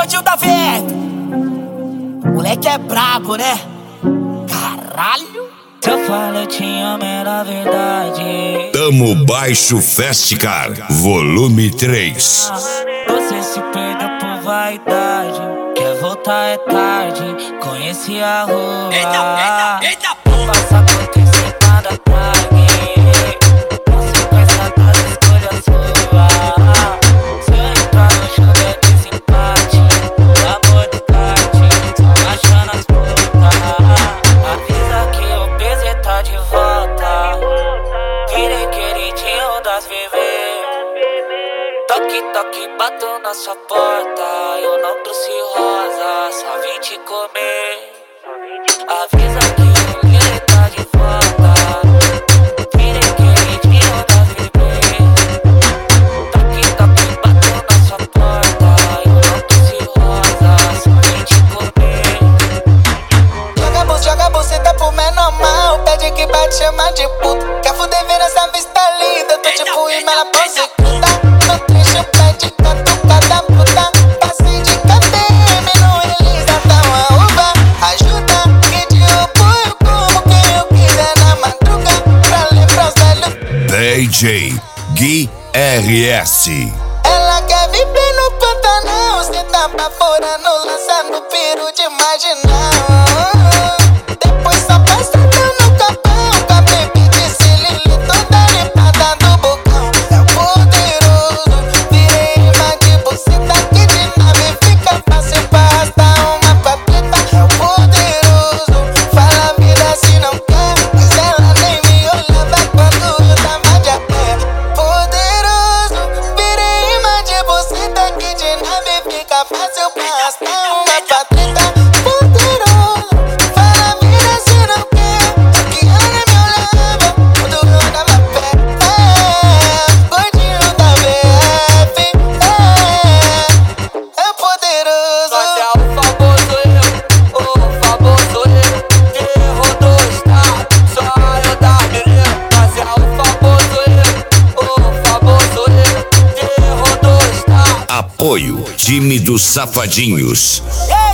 gordinho da verde. Moleque é brabo, né? Caralho. Se eu falo eu te amo, era verdade. Tamo Baixo Festicar, volume 3. Você se perdeu por vaidade. Quer voltar é tarde. Conheci a rua. Eita, Não passa acontecer nada pra mim. Consequência das escolhas suas. Se eu entrar no show é desempate. Amor do kart, só achando as putas. Avisa que o PZ tá de volta. Virei queridinho das bebês. Toque, toque, bato na sua porta. Eu não trouxe rosa, só vim te comer. Avisa que o PZ tá de volta. Virei queridinho das bebês. Toque, toque, bato na sua porta. Eu não trouxe rosa, só vim te comer. Joga buceta pro menor mal. Pede que bate, chama de puta. Quer fuder, vendo essa vista linda. Tô tipo Imela prossecuta. No trecho pede catucada puta. Passei de KTM no Elisa, tá uma uva. Ajuda que de apoio como quem eu quiser na madruga. Pra lembrar os velhos. DJ Gui RS. Ela quer viver no Pantanal. Cê tá baforando, lançando piro de marginal. Depois só passa no capão. Com a baby de Celili toda limpada do bocão. É o poderoso, virei imã de buceta. Que de nave fica fácil pra arrastar uma papita. É o poderoso, fala a vida se não quer. Mas ela nem me olhava quando eu tava de a pé. Poderoso, virei imã de buceta. Que de nave fica fácil pra arrastar uma papita. Poderoso, fala a vida se não quer. Só que ela me olhava quando eu tava a pé. Gordinho da BF. É poderoso. Mas é o famoso eu, que rodou o estado, só eu da beleza. Mas é o famoso eu, que rodou o estado. Apoio, time dos Safadinhos.